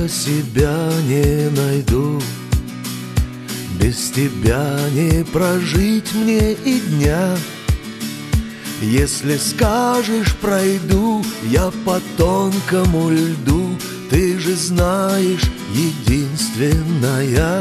себя не найду, без тебя не прожить мне и дня. Если скажешь, пройду я по тонкому льду, ты же знаешь, единственная.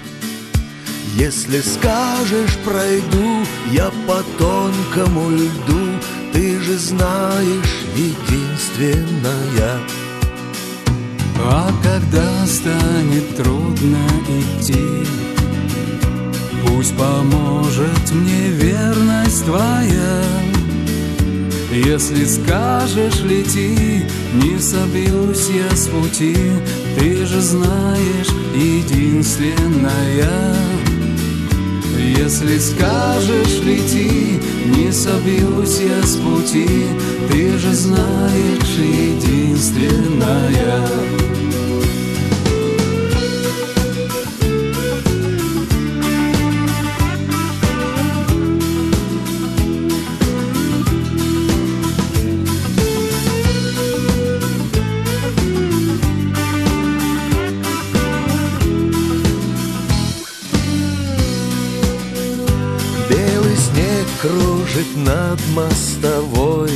Если скажешь, пройду я по тонкому льду, ты же знаешь, единственная. А когда станет трудно идти, пусть поможет мне верность твоя. Если скажешь, лети, не собьюсь я с пути, ты же знаешь, единственная. Если скажешь, лети, не собьюсь я с пути, ты же знаешь, единственная. Кружит над мостовой,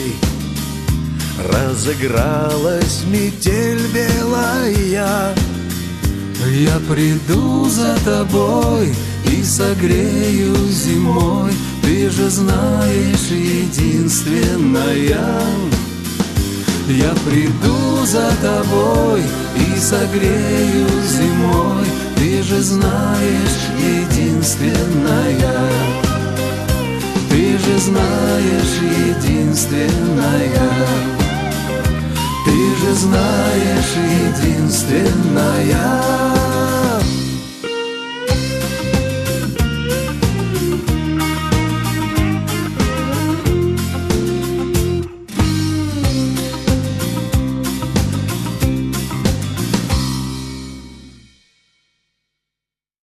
разыгралась метель белая. Я приду за тобой и согрею зимой, ты же знаешь, единственная. Я приду за тобой и согрею зимой, ты же знаешь, единственная. Ты же знаешь, единственная. Ты же знаешь, единственная.